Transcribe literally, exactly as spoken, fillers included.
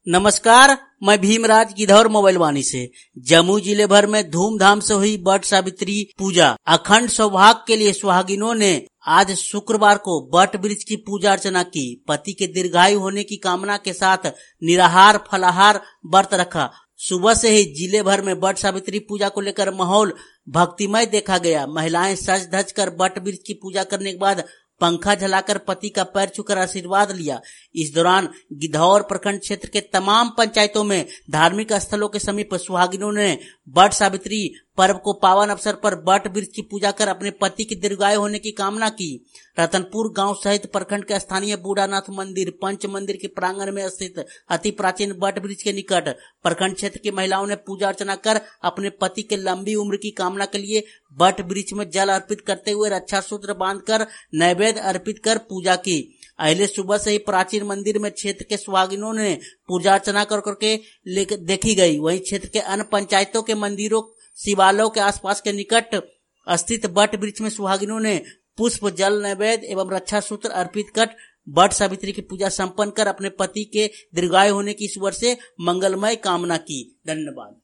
नमस्कार, मैं भीमराज गिधौर मोबाइल वाणी से। जम्मू जिले भर में धूमधाम से हुई वट सावित्री पूजा। अखंड सौभाग्य के लिए सुहागिनों ने आज शुक्रवार को वट वृक्ष की पूजा अर्चना की। पति के दीर्घायु होने की कामना के साथ निराहार फलाहार व्रत रखा। सुबह से ही जिले भर में वट सावित्री पूजा को लेकर माहौल भक्तिमय देखा गया। महिलाएं सज धज कर वट वृक्ष की पूजा करने के बाद पंखा झलाकर पति का पैर छूकर आशीर्वाद लिया। इस दौरान गिधौर प्रखंड क्षेत्र के तमाम पंचायतों में धार्मिक स्थलों के समीप सुहागिनों ने वट सावित्री पर्व को पावन अवसर पर वट वृक्ष की पूजा कर अपने पति की दीर्घायु होने की कामना की। रतनपुर गांव सहित प्रखंड के स्थानीय बूढ़ानाथ मंदिर पंच मंदिर के प्रांगण में स्थित अति प्राचीन वट वृक्ष के निकट प्रखंड क्षेत्र की महिलाओं ने पूजा अर्चना कर अपने पति के लंबी उम्र की कामना के लिए वट वृक्ष में जल अर्पित करते हुए रक्षा सूत्र बांधकर नैवेद्य अर्पित कर पूजा की। अहले सुबह से ही प्राचीन मंदिर में क्षेत्र के सुहागिनों ने पूजा अर्चना कर करके देखी गई। वहीं क्षेत्र के अन्य पंचायतों के मंदिरों शिवालयों के आसपास के निकट स्थित वट वृक्ष में सुहागिनों ने पुष्प जल नैवेद्य एवं रक्षा सूत्र अर्पित कर वट सावित्री की पूजा संपन्न कर अपने पति के दीर्घायु होने की ईश्वर से मंगलमय कामना की। धन्यवाद।